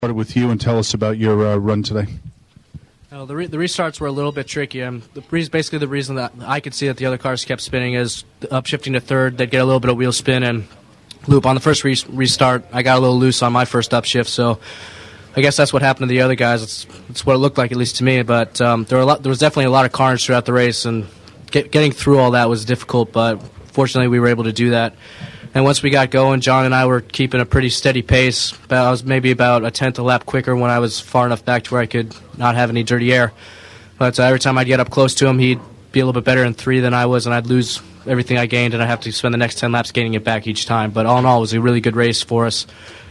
Started with you and tell us about your run today. The restarts were a little bit tricky. Basically, the reason that I could see that the other cars kept spinning is upshifting to third. They'd get a little bit of wheel spin and loop. On the first restart, I got a little loose on my first upshift, so I guess that's what happened to the other guys. It's what it looked like, at least to me. But there was definitely a lot of carnage throughout the race, and getting through all that was difficult, but fortunately we were able to do that. And once we got going, John and I were keeping a pretty steady pace. I was maybe about a tenth a lap quicker when I was far enough back to where I could not have any dirty air. But every time I'd get up close to him, he'd be a little bit better in 3 than I was, and I'd lose everything I gained, and I'd have to spend the next 10 laps gaining it back each time. But all in all, it was a really good race for us.